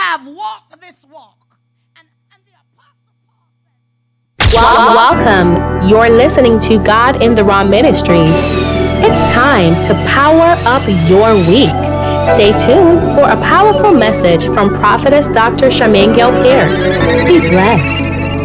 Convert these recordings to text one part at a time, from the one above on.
have walked this walk. And the Apostle Paul said, welcome. You're listening to God in the Raw Ministries. It's time to power up your week. Stay tuned for a powerful message from Prophetess Dr. Charmaine Gale-Parent. Be blessed.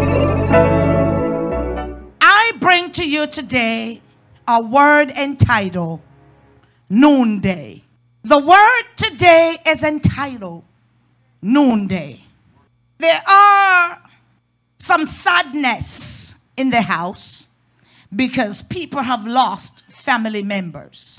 I bring to you today a word entitled Noonday. The word today is entitled Noonday. There are some sadness in the house because people have lost family members.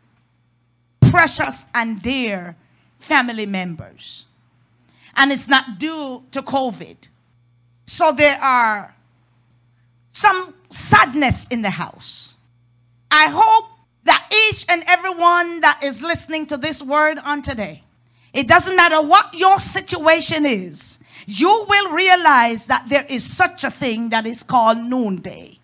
Precious and dear family members. And it's not due to COVID. So there are some sadness in the house. I hope that each and everyone that is listening to this word on today, it doesn't matter what your situation is, you will realize that there is such a thing that is called noonday.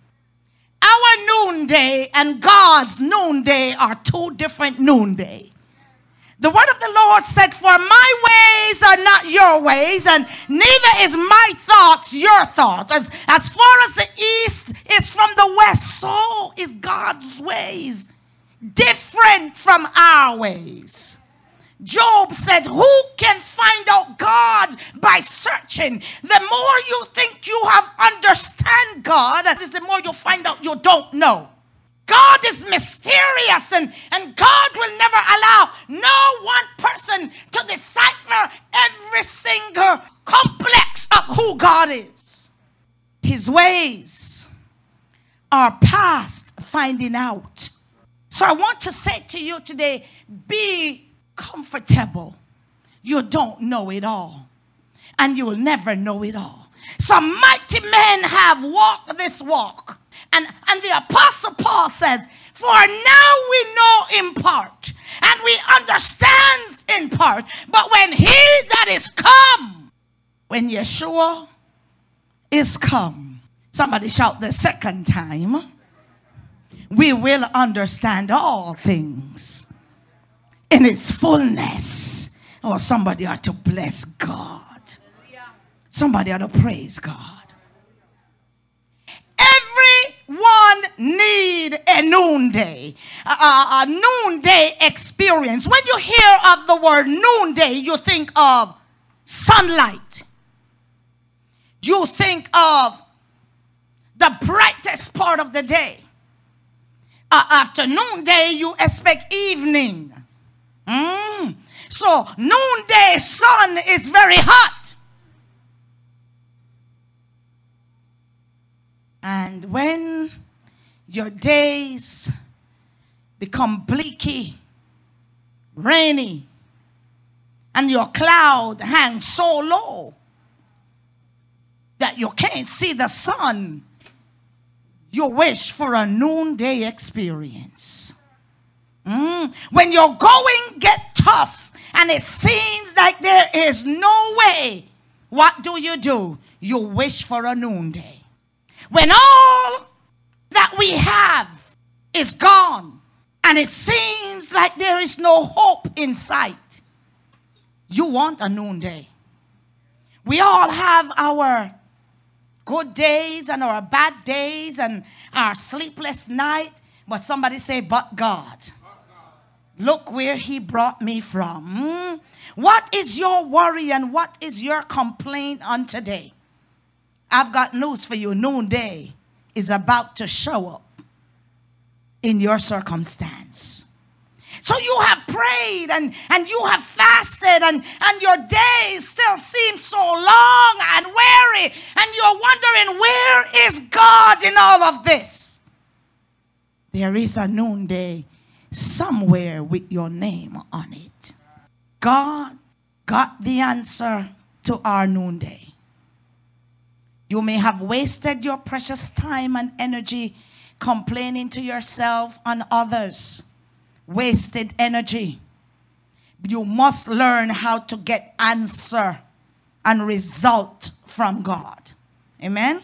Our noonday and God's noonday are two different noonday. The word of the Lord said, for my ways are not your ways, and neither is my thoughts your thoughts. As far as the east is from the west, so is God's ways different from our ways. Job said, who can find out God by searching? The more you think you have understand God, the more you find out you don't know. God is mysterious, and God will never allow no one person to decipher every single complex of who God is. His ways are past finding out. So I want to say to you today, be comfortable. You don't know it all, and you will never know it all. Some mighty men have walked this walk. And the Apostle Paul says, for now we know in part, and we understand in part, but when he that is come, when Yeshua is come, somebody shout the second time, we will understand all things in its fullness. Oh, somebody ought to bless God. Somebody ought to praise God. Everyone need a noonday, a noonday experience. When you hear of the word noonday, you think of sunlight. You think of the brightest part of the day. After noonday, you expect evening. So noonday sun is very hot. And when your days become bleaky, rainy, and your cloud hangs so low that you can't see the sun, you wish for a noonday experience. When your going get tough and it seems like there is no way, what do? You wish for a noonday. When all that we have is gone and it seems like there is no hope in sight, you want a noonday. We all have our good days and our bad days and our sleepless night, but somebody say, but God. Look where he brought me from. What is your worry and what is your complaint on today? I've got news for you. Noonday is about to show up in your circumstance. So you have prayed and you have fasted and your days still seem so long and weary, and you're wondering, where is God in all of this? There is a noonday somewhere with your name on it. God got the answer to our noonday. You may have wasted your precious time and energy complaining to yourself and others. Wasted energy. You must learn how to get answer and result from God. Amen?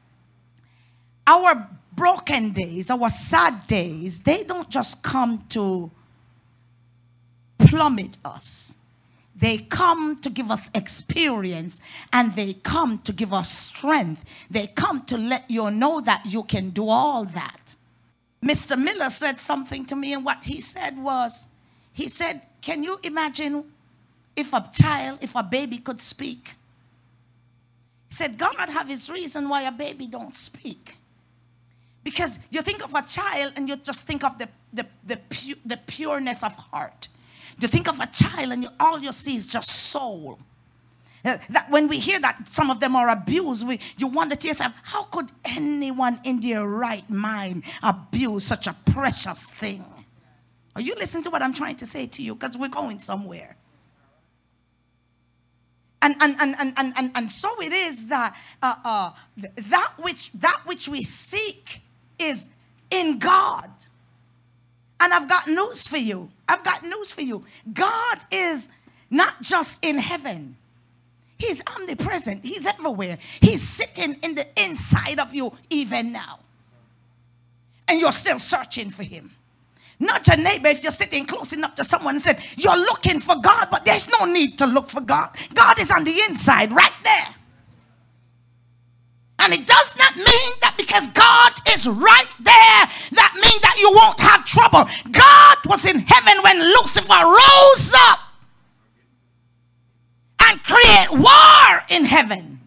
Our broken days, our sad days, they don't just come to plummet us. They come to give us experience, and they come to give us strength. They come to let you know that you can do all that. Mr. Miller said something to me, and what he said was, he said, can you imagine if a baby could speak? He said, God have his reason why a baby don't speak. Because you think of a child and you just think of the pureness of heart. You think of a child and all you see is just soul. That when we hear that some of them are abused, you wonder to yourself, how could anyone in their right mind abuse such a precious thing? Are you listening to what I'm trying to say to you? Because we're going somewhere. And so it is that that which we seek is in God. And I've got news for you. God is not just in heaven. He's omnipresent. He's everywhere. He's sitting in the inside of you even now. And you're still searching for him. Not your neighbor if you're sitting close enough to someone and said, you're looking for God, but there's no need to look for God. God is on the inside right there. And it does not mean that because God is right there, that means that you won't have trouble. God was in heaven when Lucifer rose up and create war in heaven.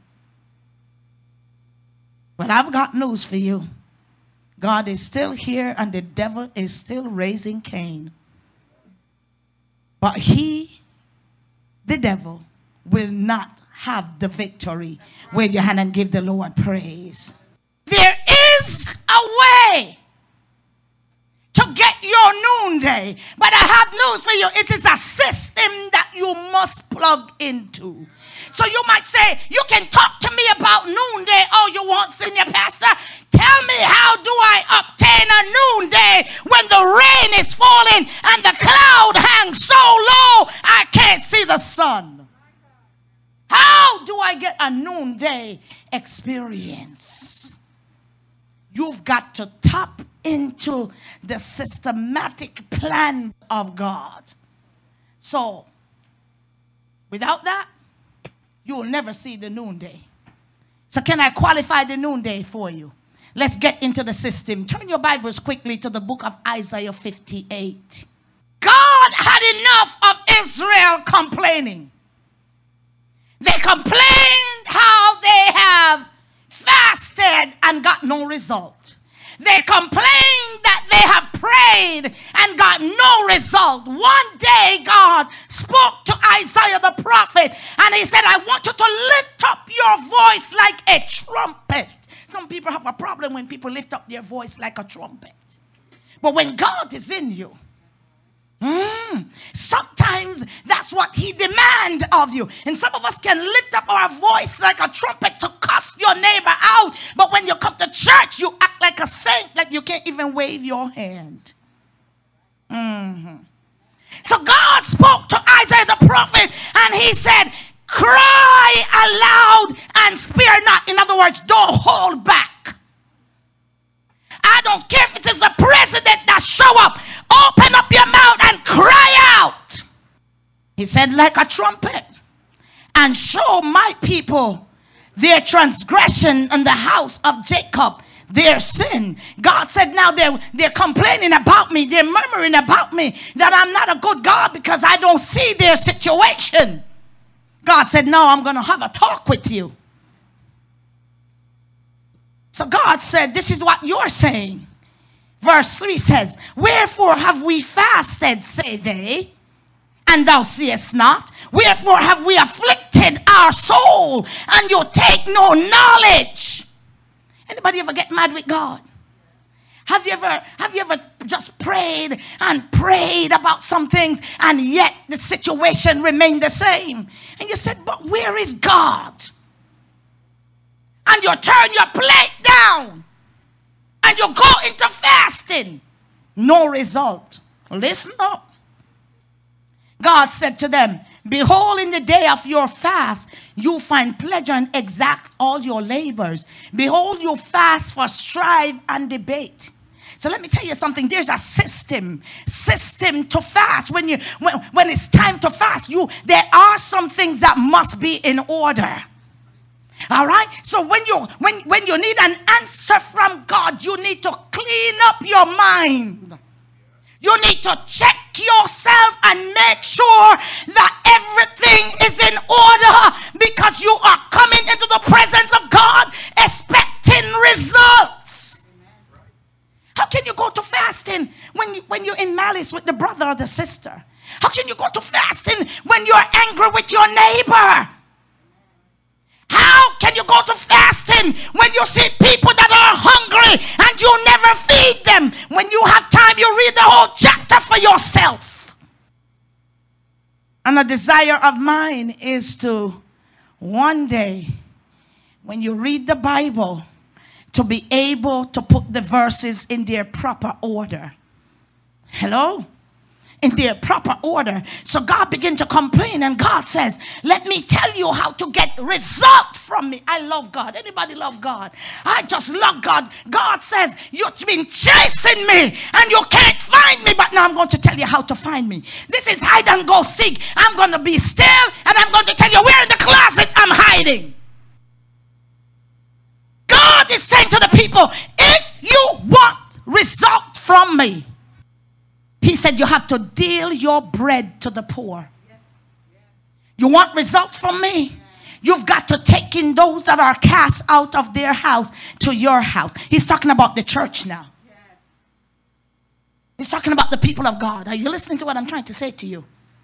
But I've got news for you. God is still here and the devil is still raising Cain. But the devil, will not have the victory. Wave your hand and give the Lord praise. There is a way to get your noonday. But I have news for you. It is a system that you must plug into. So you might say, you can talk to me about noonday all you want, senior pastor. Tell me, how do I obtain a noonday when the rain is falling and the cloud hangs so low I can't see the sun? How do I get a noonday experience? You've got to tap into the systematic plan of God. So, without that, you will never see the noonday. So can I qualify the noonday for you? Let's get into the system. Turn your Bibles quickly to the book of Isaiah 58. God had enough of Israel complaining. They complained how they have fasted and got no result. They complained that they have prayed and got no result. One day God spoke to Isaiah the prophet and he said, I want you to lift up your voice like a trumpet. Some people have a problem when people lift up their voice like a trumpet. But when God is in you, sometimes that's what he demands of you. And some of us can lift up our voice like a trumpet to cuss your neighbor out. But when you come to church, you act like a saint, like you can't even wave your hand. So God spoke to Isaiah the prophet and he said, cry aloud and spare not. In other words, don't hold back. I don't care if it is the president that show up. Open up your mouth and cry out. He said, like a trumpet. And show my people their transgression in the house of Jacob, their sin. God said, now they're complaining about me. They're murmuring about me that I'm not a good God because I don't see their situation. God said, no, I'm going to have a talk with you. So God said, this is what you're saying. Verse 3 says, wherefore have we fasted, say they, and thou seest not? Wherefore have we afflicted our soul, and you take no knowledge? Anybody ever get mad with God? Have you ever just prayed and prayed about some things, and yet the situation remained the same? And you said, but where is God? And you turn your plate down and you go into fasting. No result. Listen up. God said to them, behold, in the day of your fast, you find pleasure and exact all your labors. Behold, you fast for strife and debate. So let me tell you something. There's a system to fast. When it's time to fast, there are some things that must be in order. All right. So when you need an answer from God, you need to clean up your mind. You need to check yourself and make sure that everything is in order, because you are coming into the presence of God expecting results. How can you go to fasting when you're in malice with the brother or the sister? How can you go to fasting when you're angry with your neighbor? How can you go to fasting when you see people that are hungry and you never feed them? When you have time, you read the whole chapter for yourself. And a desire of mine is to one day, when you read the Bible, to be able to put the verses in their proper order. Hello? In their proper order. So God began to complain, and God says, let me tell you how to get result from me. I love God. Anybody love God? I just love God. God says, you've been chasing me and you can't find me, but now I'm going to tell you how to find me. This is hide and go seek. I'm going to be still and I'm going to tell you where in the closet I'm hiding. God is saying to the people, if you want result from me, he said, you have to deal your bread to the poor. You want results from me? You've got to take in those that are cast out of their house to your house. He's talking about the church now. He's talking about the people of God. Are you listening to what I'm trying to say to you?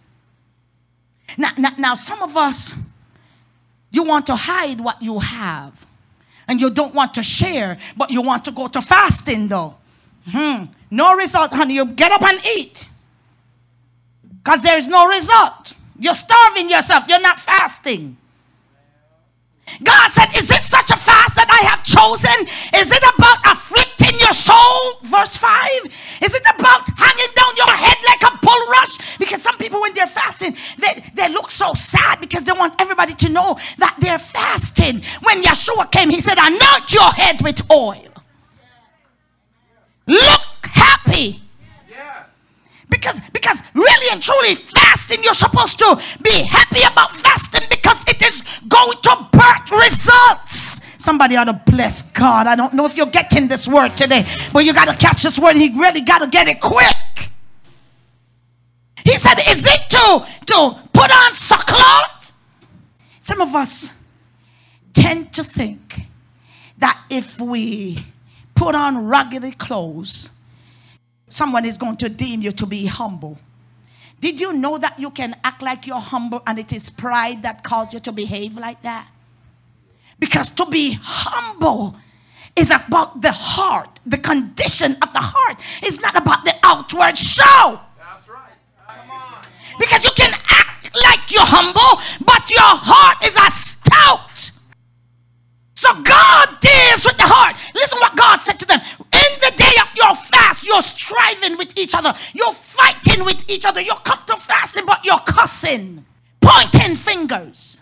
Now some of us, you want to hide what you have. And you don't want to share, but you want to go to fasting though. No result, honey. You get up and eat, because there is no result. You're starving yourself. You're not fasting. God said, is it such a fast that I have chosen? Is it about afflicting your soul? Verse 5. Is it about hanging down your head like a bulrush? Because some people, when they're fasting, they look so sad because they want everybody to know that they're fasting. When Yeshua came, he said, anoint your head with oil. Look happy. Because really and truly fasting, you're supposed to be happy about fasting, because it is going to birth results. Somebody ought to bless God. I don't know if you're getting this word today, but you got to catch this word. He really got to get it quick. He said, is it to put on sackcloth? Some of us tend to think that if we put on raggedy clothes, someone is going to deem you to be humble. Did you know that you can act like you're humble and it is pride that caused you to behave like that? Because to be humble is about the heart. The condition of the heart is not about the outward show. That's right. Come on. Because you can act like you're humble, but your heart is a stout. So God deals with the heart. Listen what God said to them. In the day of your fast, you're striving with each other. You're fighting with each other. You come to fasting, but you're cussing, pointing fingers.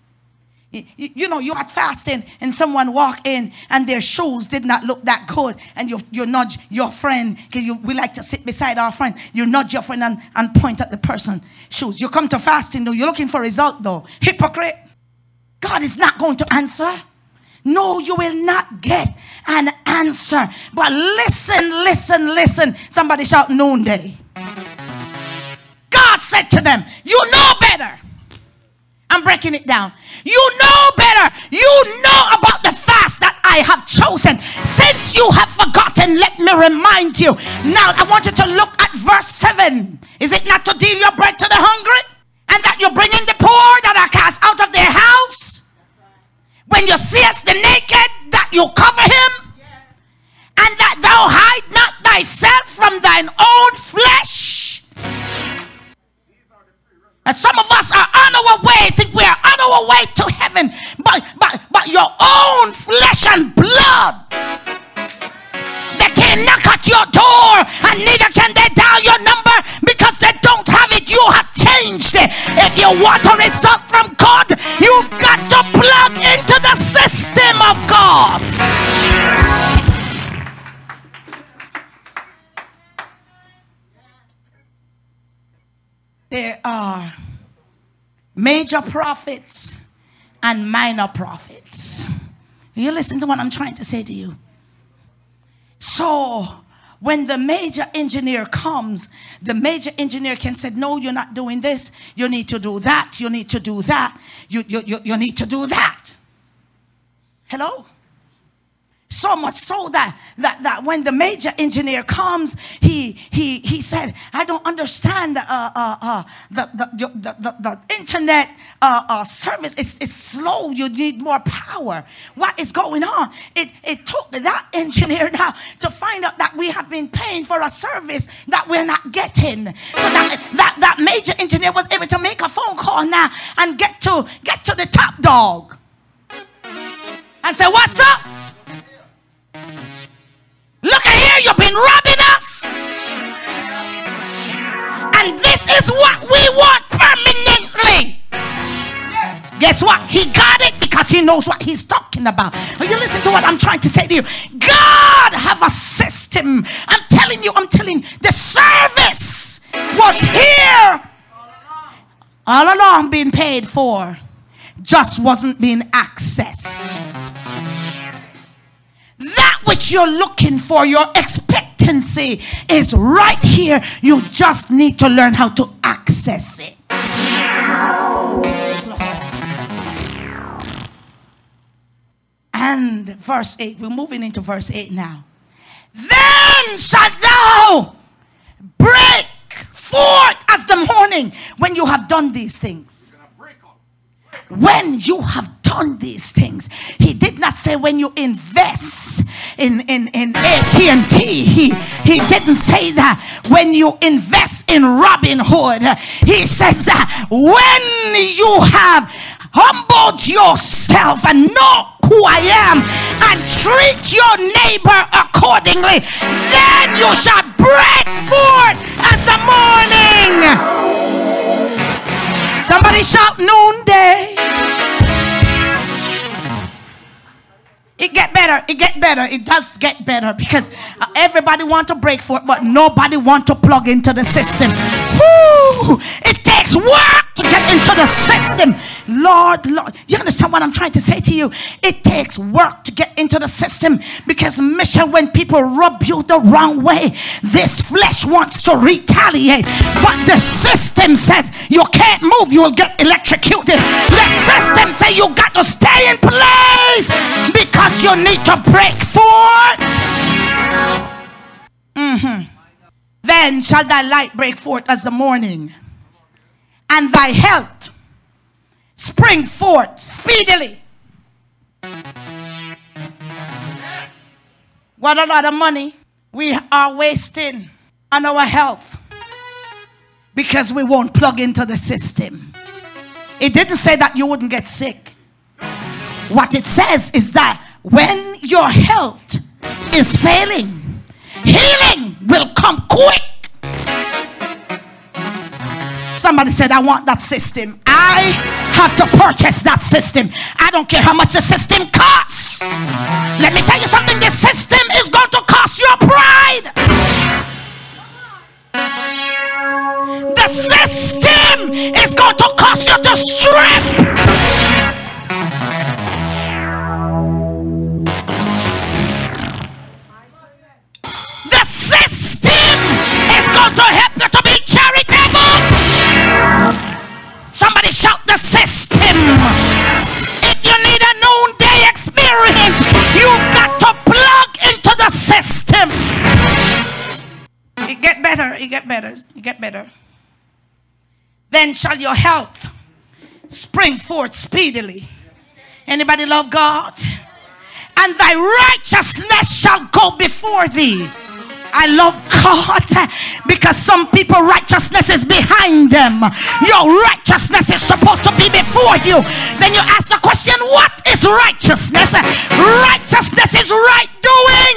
You know, you're at fasting and someone walk in and their shoes did not look that good, and you nudge your friend, because we like to sit beside our friend. You nudge your friend and point at the person's shoes. You come to fasting though. You're looking for a result though. Hypocrite. God is not going to answer. No, you will not get an answer. But listen. Somebody shout noonday. God said to them, you know better. I'm breaking it down. You know better. You know about the fast that I have chosen. Since you have forgotten, let me remind you. Now I want you to look at verse 7. Is it not to deal your bread to the hungry, and that you bring in the poor that are cast out of their house? When you seest the naked, that you cover him, and that thou hide not thyself from thine own flesh. And some of us are on our way, think we are on our way to heaven, but your own flesh and blood, they can't knock at your door, and neither can they dial your number, because they don't have it. You have changed it. If you want a result from God, you've got to plug into the system of God. Major prophets and minor prophets. You listen to what I'm trying to say to you. So when the major engineer comes, the major engineer can say, no, you're not doing this. You need to do that. You need to do that. You need to do that. Hello? So much so that when the major engineer comes, he said, I don't understand the internet service is slow. You need more power. What is going on? It took that engineer now to find out that we have been paying for a service that we're not getting. So that major engineer was able to make a phone call now and get to the top dog and say, what's up? Look at here, you've been robbing us. And this is what we want permanently. Guess what? He got it because he knows what he's talking about. Are you listening to what I'm trying to say to you? God have a system. I'm telling you, the service was here all along being paid for. Just wasn't being accessed. That which you're looking for, your expectancy is right here. You just need to learn how to access it. And verse 8, we're moving into verse 8 now. Then shalt thou break forth as the morning when you have done these things. When you have done these things. He did not say when you invest in AT&T. He didn't say that when you invest in Robinhood. He says that when you have humbled yourself and know who I am and treat your neighbor accordingly, then you shall break forth as the morning. Somebody shout noonday. It get better. It get better. It does get better because everybody want to break for it, but nobody want to plug into the system. Woo! It takes work to get into the system. Lord, you understand what I'm trying to say to you? It takes work to get into the system because, mission, when people rub you the wrong way, this flesh wants to retaliate. But the system says you can't move, you will get electrocuted. The system says you got to stay in place because you need to break forth. Then shall thy light break forth as the morning, and thy health spring forth speedily. What a lot of money we are wasting on our health because we won't plug into the system. It didn't say that you wouldn't get sick. What it says is that when your health is failing, healing will come quick. Somebody said, I want that system. I have to purchase that system. I don't care how much the system costs. Let me tell you something. This system is going to cost your pride. The system is going to cost you to strip. The system is going to help you to be charitable. Somebody shout the system. If you need a noonday experience, you've got to plug into the system. It get better. It get better. It get better. Then shall your health spring forth speedily. Anybody love God? And thy righteousness shall go before thee. I love God because some people righteousness is behind them. Your righteousness is supposed to be before you. Then you ask the question, what is righteousness? Righteousness is right doing.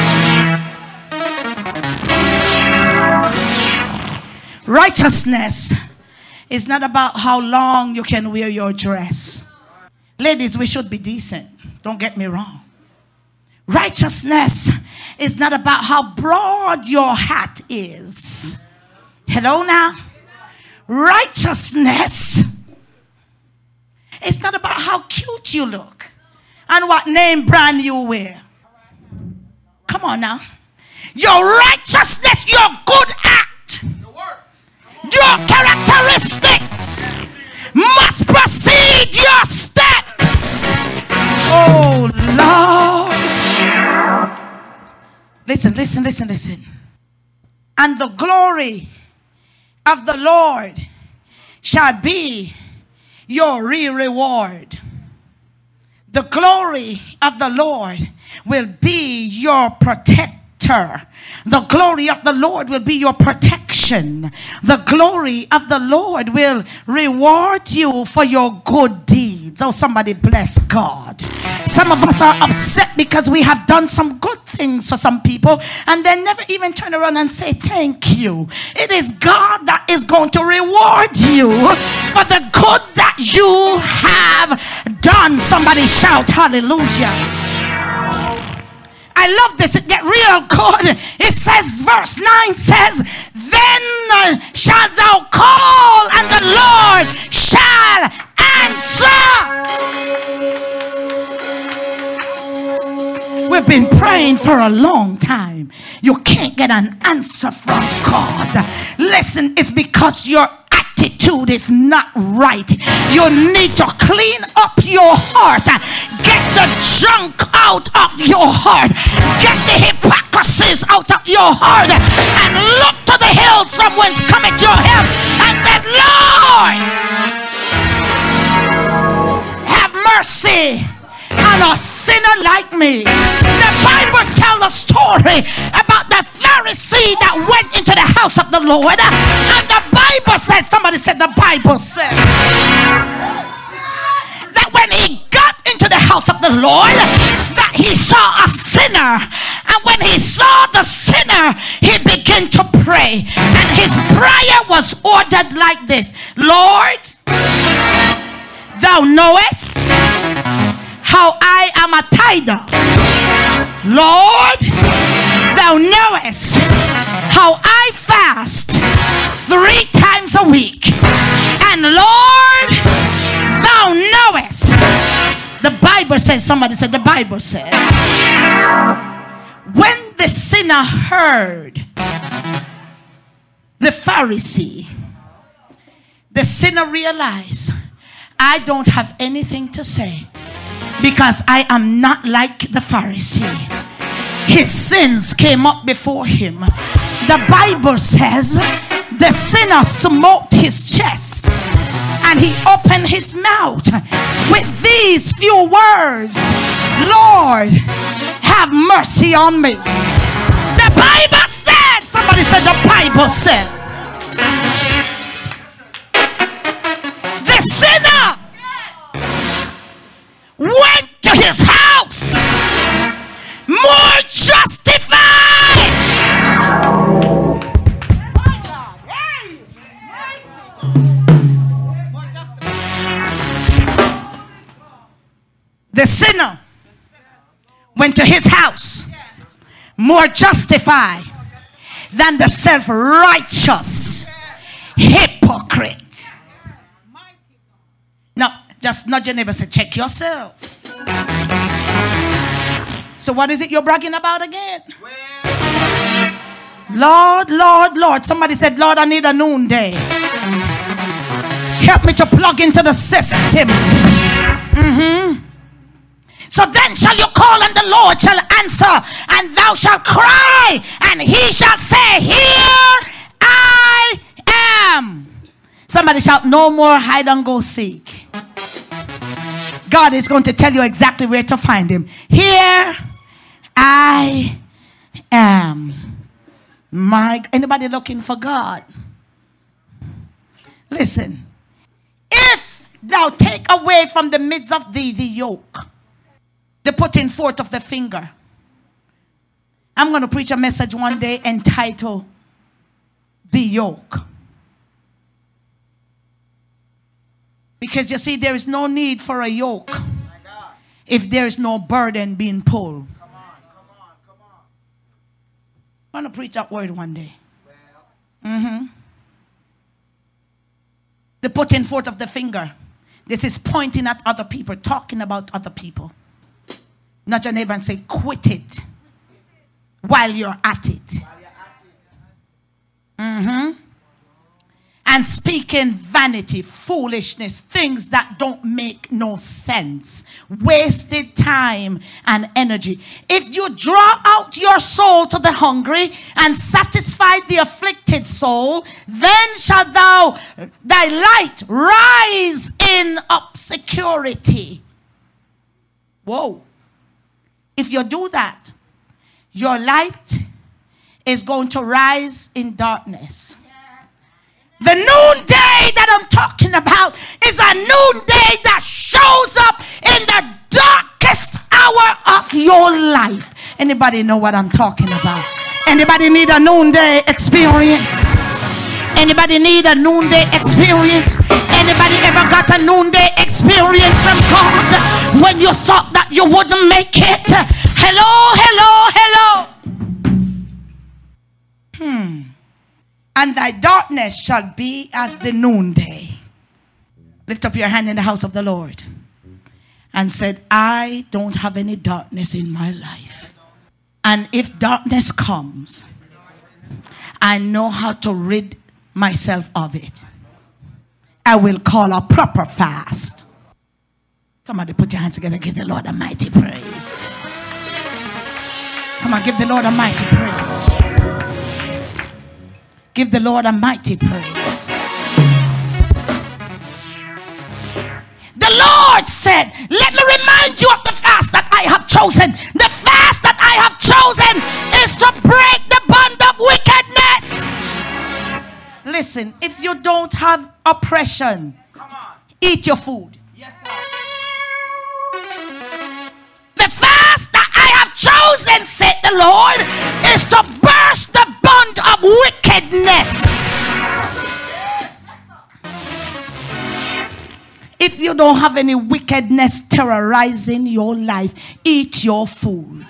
Righteousness is not about how long you can wear your dress. Ladies, we should be decent. Don't get me wrong. Righteousness is not about how broad your hat is. Hello now. Righteousness It's not about how cute you look and what name brand you wear. Come on now. Your righteousness, your good act, your characteristics must precede your steps. Oh Lord. Listen, listen, listen, listen. And the glory of the Lord shall be your real reward. The glory of the Lord will be your protector. The glory of the Lord will be your protection. The glory of the Lord will reward you for your good deeds. Oh, somebody bless God. Some of us are upset because we have done some good things for some people and they never even turn around and say thank you. It is God that is going to reward you for the good that you have done. Somebody shout hallelujah. I love this. It get real good. It says, verse 9 says, then shalt thou call and the Lord shall answer. We've been praying for a long time. You can't get an answer from God. Listen, it's because your attitude is not right. You need to clean up your heart. Get the junk out of your heart. Get the hypocrisies out of your heart and look to the hills from whence cometh your help and said, Lord, have mercy on a sinner like me. The Bible tells a story about the Pharisee that went into the house of the Lord, and the Bible said, somebody said the Bible said that when he got into the house of the Lord, that he saw a sinner, and when he saw the sinner, he began to pray, and his prayer was ordered like this: Lord, thou knowest how I am a tither. Lord, thou knowest how I fast 3 times a week. And Lord, thou knowest. The Bible says, somebody said, the Bible says, when the sinner heard the Pharisee, the sinner realized, I don't have anything to say because I am not like the Pharisee. His sins came up before him. The Bible says the sinner smote his chest and he opened his mouth with these few words: Lord, have mercy on me. The Bible said, somebody said the Bible said, the sinner went to his house more justified. The sinner went to his house more justified than the self-righteous hypocrite. Now, just nudge your neighbor and say, check yourself. So what is it you're bragging about again? Lord, Lord, Lord. Somebody said, Lord, I need a noonday. Help me to plug into the system. So then shall you call and the Lord shall answer, and thou shalt cry and he shall say, here I am. Somebody shout, no more hide and go seek. God is going to tell you exactly where to find him. Here I am. Anybody looking for God? Listen. If thou take away from the midst of thee the yoke, the putting forth of the finger. I'm going to preach a message one day entitled The Yoke. Because you see, there is no need for a yoke if there is no burden being pulled. I'm going to preach that word one day. The putting forth of the finger. This is pointing at other people, talking about other people. Not your neighbor and say, quit it while you're at it. And speaking vanity, foolishness, things that don't make no sense, wasted time and energy. If you draw out your soul to the hungry and satisfy the afflicted soul, then shall thy light rise in obscurity. Whoa. If you do that, your light is going to rise in darkness. The noonday that I'm talking about is a noonday that shows up in the darkest hour of your life. Anybody know what I'm talking about? Anybody need a noonday experience? Anybody need a noonday experience? Anybody ever got a noonday experience from God when you thought that you wouldn't make it? Hello, hello, hello. And thy darkness shall be as the noonday. Lift up your hand in the house of the Lord and said, I don't have any darkness in my life. And if darkness comes, I know how to rid myself of it. I will call a proper fast. Somebody put your hands together. Give the Lord a mighty praise. Come on, give the Lord a mighty praise. Give the Lord a mighty praise. The Lord said, let me remind you of the fast that I have chosen. The fast that I have chosen is to break the bond of wickedness. Listen, if you don't have oppression, eat your food. Yes, sir. The fast that I have chosen, said the Lord, is to burst the bond of wickedness. If you don't have any wickedness terrorizing your life, eat your food.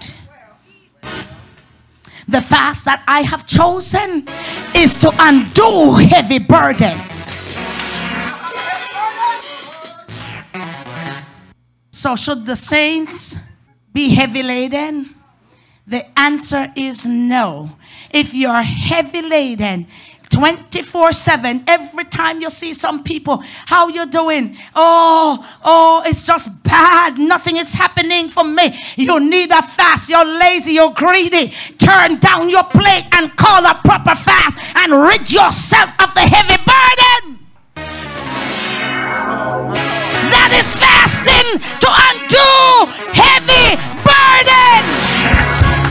The fast that I have chosen is to undo heavy burden. So should the saints be heavy laden? The answer is no. If you're heavy laden 24/7, every time you see some people, how you doing? Oh, it's just bad. Nothing is happening for me. You need a fast. You're lazy. You're greedy. Turn down your plate and call a proper fast and rid yourself of the heavy burden. That is fasting to undo heavy burden.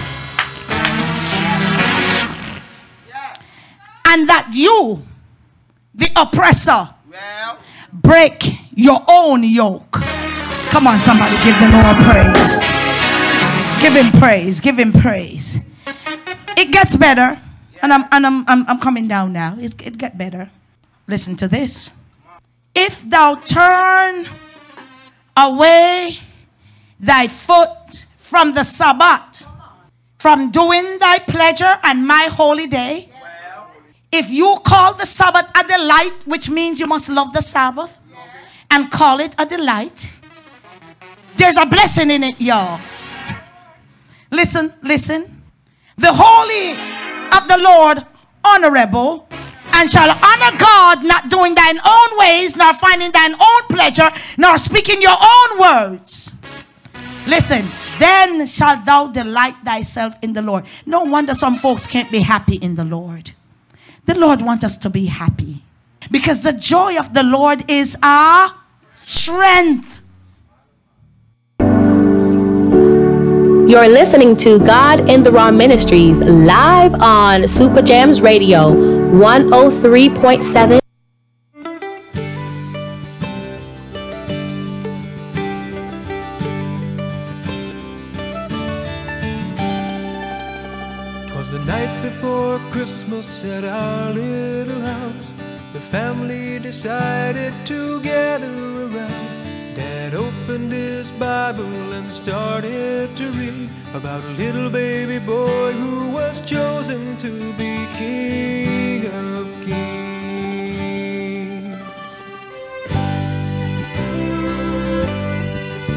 And that you, the oppressor, break your own yoke. Come on, somebody, give the Lord praise. Give him praise. Give him praise. It gets better, and I'm coming down now. It gets better. Listen to this. If thou turn away thy foot from the Sabbath, from doing thy pleasure and my holy day. If you call the Sabbath a delight, which means you must love the Sabbath and call it a delight, there's a blessing in it, y'all. Listen. The holy of the Lord honorable, and shall honor God, not doing thine own ways, nor finding thine own pleasure, nor speaking your own words. Listen, then shalt thou delight thyself in the Lord. No wonder some folks can't be happy in the Lord. The Lord wants us to be happy, because the joy of the Lord is our strength. You're listening to God in the Raw Ministries live on Super Jams Radio 103.7. The night before Christmas at our little house, the family decided to gather around. Dad opened his Bible and started to read about a little baby boy who was chosen to be King of